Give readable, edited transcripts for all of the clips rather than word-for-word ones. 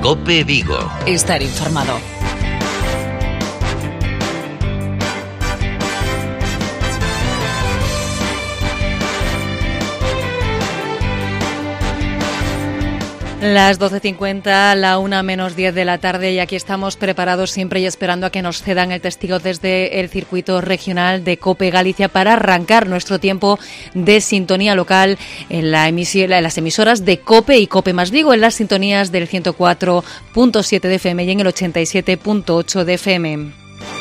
COPE Vigo. Estar informado. Las 12:50, la 1:10 de la tarde, y aquí estamos preparados siempre y esperando a que nos cedan el testigo desde el circuito regional de COPE Galicia para arrancar nuestro tiempo de sintonía local en las emisoras de COPE y COPE más Vigo, en las sintonías del 104.7 de FM y en el 87.8 de FM.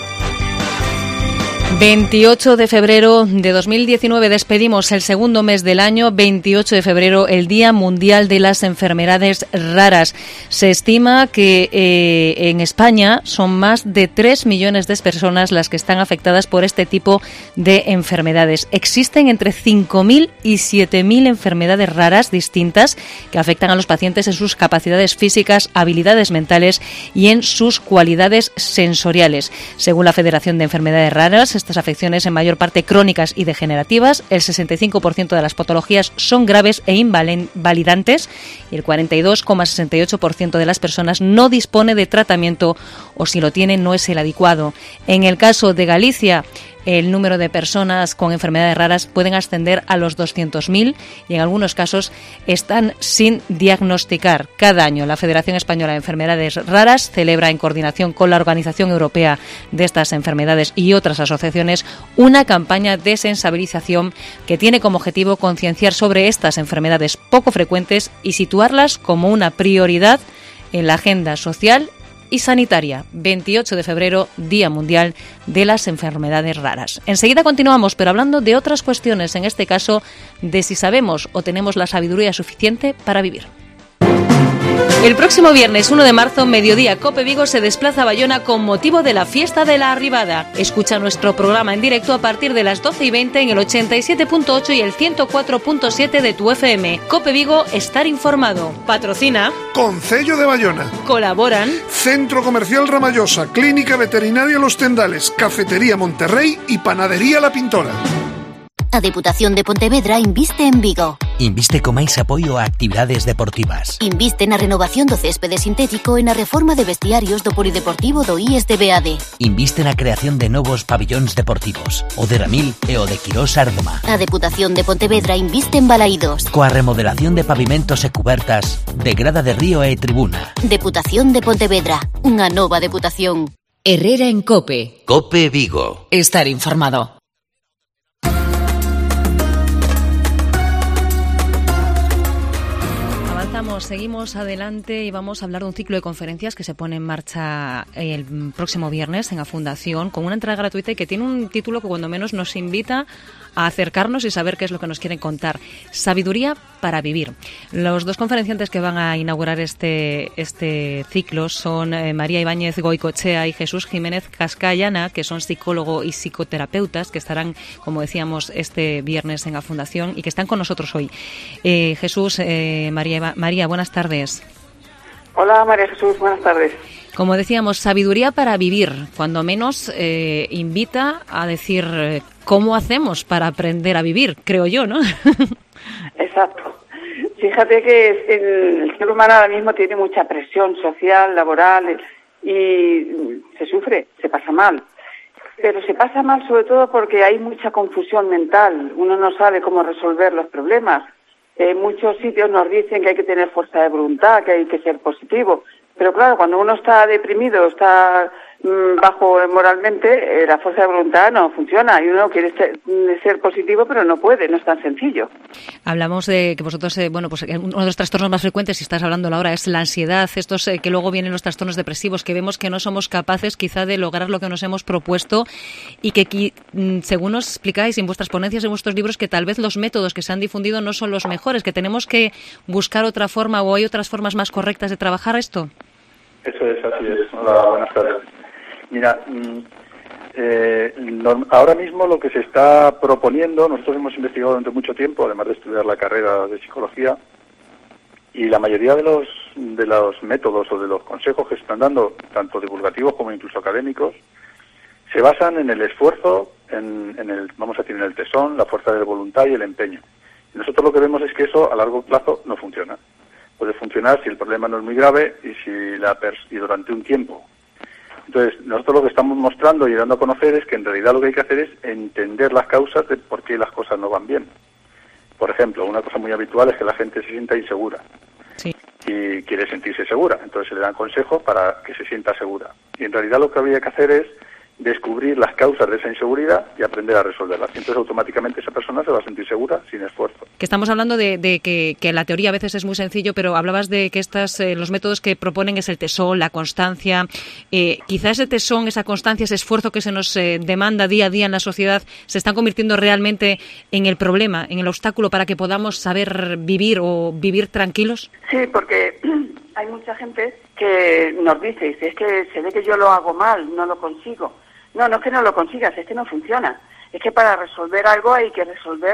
28 de febrero de 2019, despedimos el segundo mes del año. 28 de febrero, el Día Mundial de las Enfermedades Raras. Se estima que en España son más de 3 millones de personas las que están afectadas por este tipo de enfermedades. Existen entre 5.000 y 7.000 enfermedades raras distintas que afectan a los pacientes en sus capacidades físicas, habilidades mentales y en sus cualidades sensoriales. Según la Federación de Enfermedades Raras, estas afecciones, en mayor parte crónicas y degenerativas, el 65% de las patologías son graves e invalidantes y el 42,68% de las personas no dispone de tratamiento o, si lo tiene, no es el adecuado. En el caso de Galicia, el número de personas con enfermedades raras pueden ascender a los 200.000 y en algunos casos están sin diagnosticar. Cada año la Federación Española de Enfermedades Raras celebra, en coordinación con la Organización Europea de estas enfermedades y otras asociaciones, una campaña de sensibilización que tiene como objetivo concienciar sobre estas enfermedades poco frecuentes y situarlas como una prioridad en la agenda social y sanitaria. 28 de febrero, Día Mundial de las Enfermedades Raras. Enseguida continuamos, pero hablando de otras cuestiones, en este caso de si sabemos o tenemos la sabiduría suficiente para vivir. El próximo viernes 1 de marzo, mediodía, COPE Vigo se desplaza a Bayona con motivo de la Fiesta de la Arribada. Escucha nuestro programa en directo a partir de las 12:20 en el 87.8 y el 104.7 de tu FM. COPE Vigo, estar informado. Patrocina Concello de Bayona. Colaboran Centro Comercial Ramallosa, Clínica Veterinaria Los Tendales, Cafetería Monterrey y Panadería La Pintora. A Deputación de Pontevedra inviste en Vigo. Inviste con máis apoio a actividades deportivas. Inviste na renovación do céspede sintético e na reforma de vestiarios do polideportivo do IES de Beade. Inviste na creación de novos pabillóns deportivos, o de Ramil e o de Quirós Ardoma. A Deputación de Pontevedra inviste en Balaídos. Coa remodelación de pavimentos e cubertas de grada de río e tribuna. Deputación de Pontevedra, unha nova deputación. Herrera en COPE. COPE Vigo. Estar informado. Seguimos adelante y vamos a hablar de un ciclo de conferencias que se pone en marcha el próximo viernes en la Fundación, con una entrada gratuita y que tiene un título que cuando menos nos invita a acercarnos y saber qué es lo que nos quieren contar. Sabiduría para vivir. Los dos conferenciantes que van a inaugurar este ciclo son María Ibáñez Goicoechea y Jesús Jiménez Cascallana, que son psicólogo y psicoterapeutas, que estarán, como decíamos, este viernes en la Fundación y que están con nosotros hoy. Jesús, María, buenas tardes. Hola, María Jesús, buenas tardes. Como decíamos, sabiduría para vivir, cuando menos invita a decir cómo hacemos para aprender a vivir, creo yo, ¿no? Exacto. Fíjate que el ser humano ahora mismo tiene mucha presión social, laboral, y se sufre, se pasa mal. Pero se pasa mal sobre todo porque hay mucha confusión mental, uno no sabe cómo resolver los problemas. En muchos sitios nos dicen que hay que tener fuerza de voluntad, que hay que ser positivo. Pero claro, cuando uno está deprimido, está bajo moralmente, la fuerza de voluntad no funciona y uno quiere ser positivo, pero no puede, no es tan sencillo. Hablamos de que vosotros, pues uno de los trastornos más frecuentes, si estás hablando ahora, es la ansiedad, estos que luego vienen los trastornos depresivos, que vemos que no somos capaces quizá de lograr lo que nos hemos propuesto y que según os explicáis en vuestras ponencias, en vuestros libros, que tal vez los métodos que se han difundido no son los mejores, que tenemos que buscar otra forma o hay otras formas más correctas de trabajar esto. Eso es, así es. Hola, buenas tardes. Mira, ahora mismo lo que se está proponiendo, nosotros hemos investigado durante mucho tiempo, además de estudiar la carrera de psicología, y la mayoría de los métodos o de los consejos que se están dando, tanto divulgativos como incluso académicos, se basan en el esfuerzo, en el tesón, la fuerza de voluntad y el empeño. Y nosotros lo que vemos es que eso a largo plazo no funciona. puede funcionar si el problema no es muy grave y durante un tiempo. Entonces, nosotros lo que estamos mostrando y dando a conocer es que en realidad lo que hay que hacer es entender las causas de por qué las cosas no van bien. Por ejemplo, una cosa muy habitual es que la gente se sienta insegura. Sí. Y quiere sentirse segura, entonces se le dan consejos para que se sienta segura. Y en realidad lo que habría que hacer es descubrir las causas de esa inseguridad y aprender a resolverlas. Y entonces automáticamente esa persona se va a sentir segura sin esfuerzo. Que estamos hablando de que la teoría a veces es muy sencillo, pero hablabas de que los métodos que proponen es el tesón, la constancia. Quizás ese tesón, esa constancia, ese esfuerzo que se nos demanda día a día en la sociedad se están convirtiendo realmente en el problema, en el obstáculo para que podamos saber vivir o vivir tranquilos. Sí, porque hay mucha gente que nos dice, es que se ve que yo lo hago mal, no lo consigo. No es que no lo consigas, es que no funciona. Es que para resolver algo hay que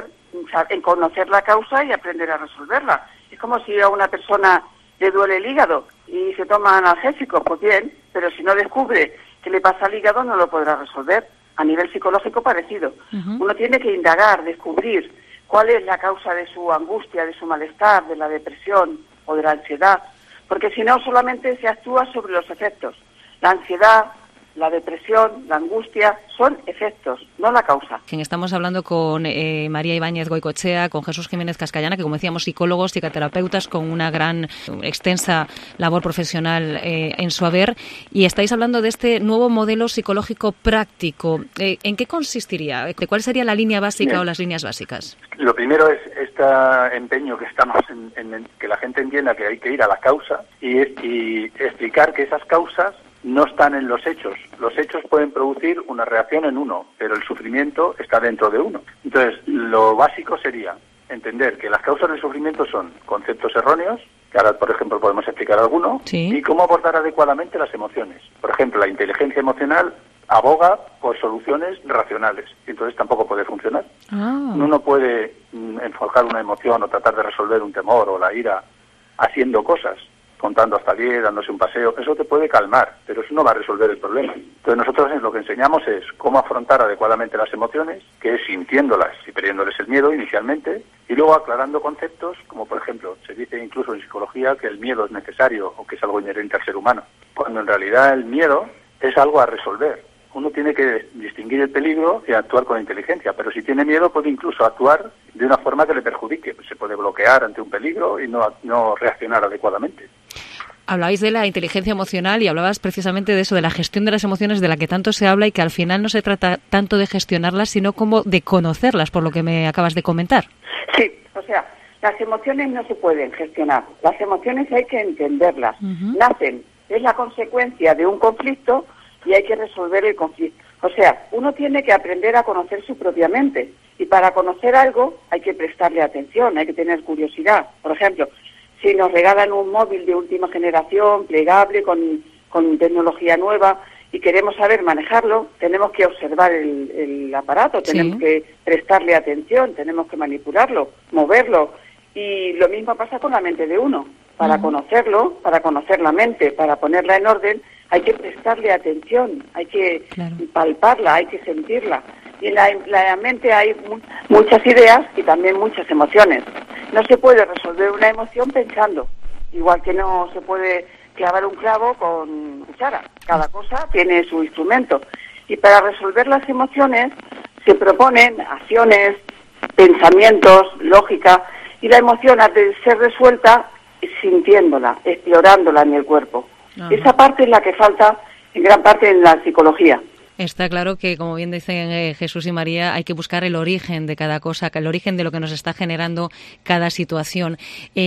conocer la causa y aprender a resolverla. Es como si a una persona le duele el hígado y se toma analgésicos, pues bien, pero si no descubre qué le pasa al hígado no lo podrá resolver. A nivel psicológico parecido. Uh-huh. Uno tiene que indagar, descubrir cuál es la causa de su angustia, de su malestar, de la depresión o de la ansiedad, porque si no solamente se actúa sobre los efectos. La ansiedad, la depresión, la angustia, son efectos, no la causa. Estamos hablando con María Ibáñez Goicoechea, con Jesús Jiménez Cascallana, que como decíamos, psicólogos, psicoterapeutas con una gran, extensa labor profesional en su haber, y estáis hablando de este nuevo modelo psicológico práctico. ¿En qué consistiría? ¿Cuál sería la línea básica Bien. O las líneas básicas? Lo primero es este empeño que estamos en que la gente entienda que hay que ir a la causa y explicar que esas causas no están en los hechos. Los hechos pueden producir una reacción en uno, pero el sufrimiento está dentro de uno. Entonces, lo básico sería entender que las causas del sufrimiento son conceptos erróneos, que ahora, por ejemplo, podemos explicar alguno, sí. Y cómo abordar adecuadamente las emociones. Por ejemplo, la inteligencia emocional aboga por soluciones racionales, y entonces tampoco puede funcionar. Uno no puede enfocar una emoción o tratar de resolver un temor o la ira haciendo cosas, contando hasta 10, dándose un paseo. Eso te puede calmar, pero eso no va a resolver el problema. Entonces nosotros lo que enseñamos es cómo afrontar adecuadamente las emociones, que es sintiéndolas y perdiéndoles el miedo inicialmente, y luego aclarando conceptos, como por ejemplo, se dice incluso en psicología que el miedo es necesario o que es algo inherente al ser humano, cuando en realidad el miedo es algo a resolver. Uno tiene que distinguir el peligro y actuar con inteligencia, pero si tiene miedo puede incluso actuar de una forma que le perjudique. Se puede bloquear ante un peligro y no reaccionar adecuadamente. Hablabais de la inteligencia emocional y hablabas precisamente de eso, de la gestión de las emociones de la que tanto se habla y que al final no se trata tanto de gestionarlas, sino como de conocerlas, por lo que me acabas de comentar. Sí, o sea, las emociones no se pueden gestionar. Las emociones hay que entenderlas. Uh-huh. Nacen, es la consecuencia de un conflicto y hay que resolver el conflicto. O sea, uno tiene que aprender a conocer su propia mente. Y para conocer algo hay que prestarle atención, hay que tener curiosidad. Por ejemplo, si nos regalan un móvil de última generación, plegable, con tecnología nueva, y queremos saber manejarlo, tenemos que observar el aparato, tenemos que prestarle atención, tenemos que manipularlo, moverlo. Y lo mismo pasa con la mente de uno. Para conocerlo, para conocer la mente, para ponerla en orden, hay que prestarle atención, hay que palparla, hay que sentirla. Y en la mente hay muchas ideas y también muchas emociones. No se puede resolver una emoción pensando, igual que no se puede clavar un clavo con cuchara. Cada cosa tiene su instrumento. Y para resolver las emociones se proponen acciones, pensamientos, lógica, y la emoción ha de ser resuelta sintiéndola, explorándola en el cuerpo. Ajá. Esa parte es la que falta en gran parte en la psicología. Está claro que, como bien dicen Jesús y María, hay que buscar el origen de cada cosa, el origen de lo que nos está generando cada situación.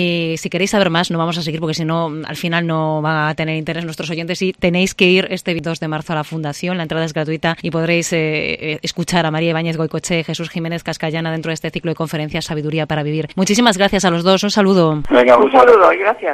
Si queréis saber más, no vamos a seguir porque si no, al final no van a tener interés nuestros oyentes y tenéis que ir este 2 de marzo a la Fundación. La entrada es gratuita y podréis escuchar a María Ibáñez Goicoechea y Jesús Jiménez Cascallana dentro de este ciclo de conferencias Sabiduría para Vivir. Muchísimas gracias a los dos. Un saludo. Venga, un saludo y gracias.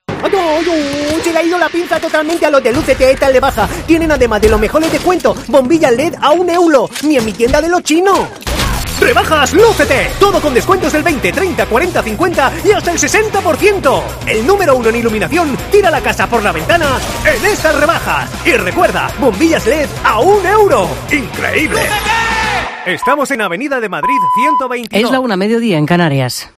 Se le ha ido la pinza totalmente a los de Lucete tal de baja. Tienen además de los mejores descuentos, bombillas LED a €1, ni en mi tienda de los chinos. ¡Rebajas Lucete! Todo con descuentos del 20, 30, 40, 50 y hasta el 60%. El número 1 en iluminación tira la casa por la ventana en estas rebajas. Y recuerda, bombillas LED a €1. ¡Increíble! ¡Lucete! Estamos en Avenida de Madrid 122. Es la 1:00 en Canarias.